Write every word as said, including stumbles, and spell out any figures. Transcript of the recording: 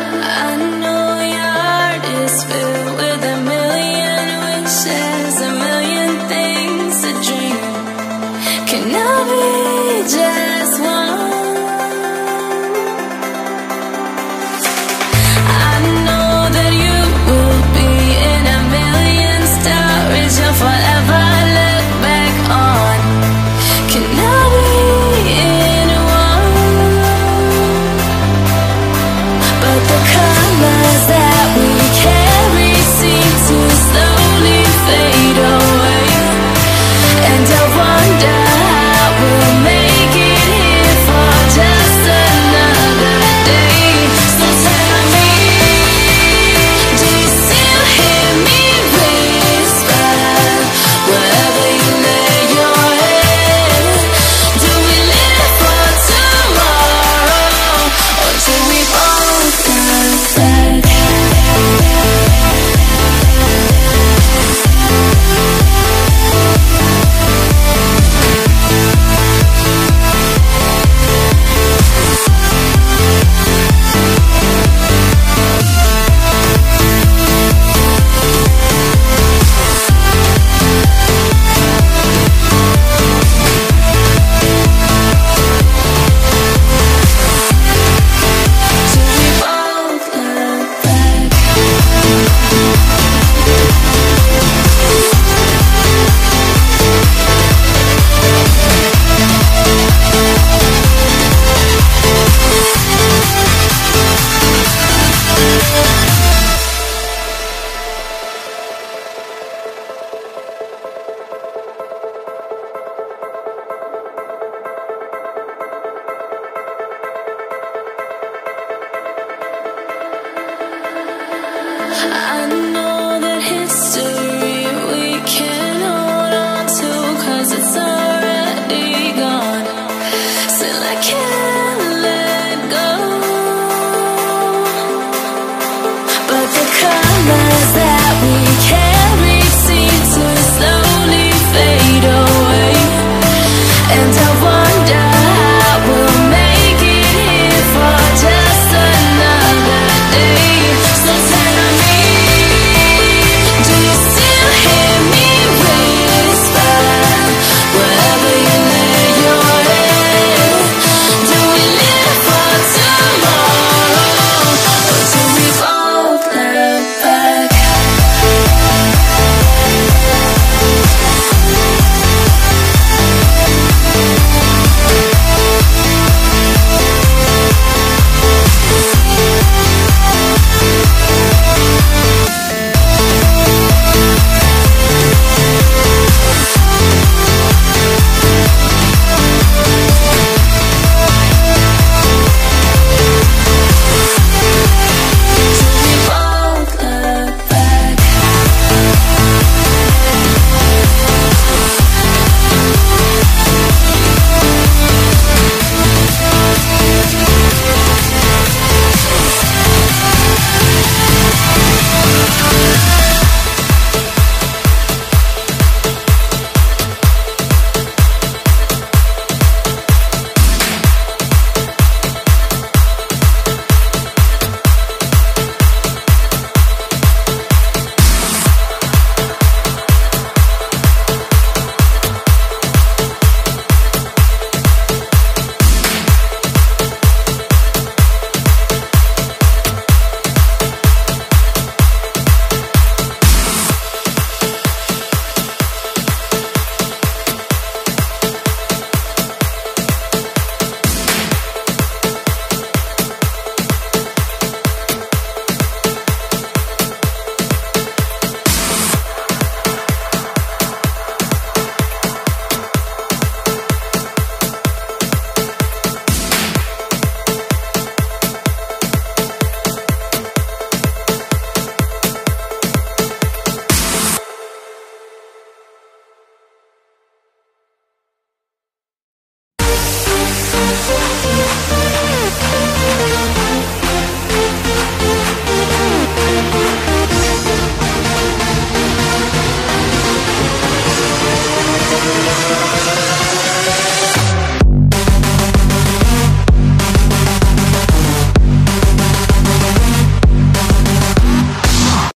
I know your heart is filled with a million wishes, a million things to dream. Can I be just one? I know that you will be in a million stories you'll forever look back on. Can I be in one? But the colors that we carry seem to slowly fade away, and I wonder how we'll make it here for just another day. So tell me, do you still hear me whisper wherever you lay your head? Do we live for tomorrow, or do we both look back? Do we both look back? I know that history we can hold on to, 'cause it's already gone. Still I can't let go. But the colors that we carry seem to slowly fade away, and I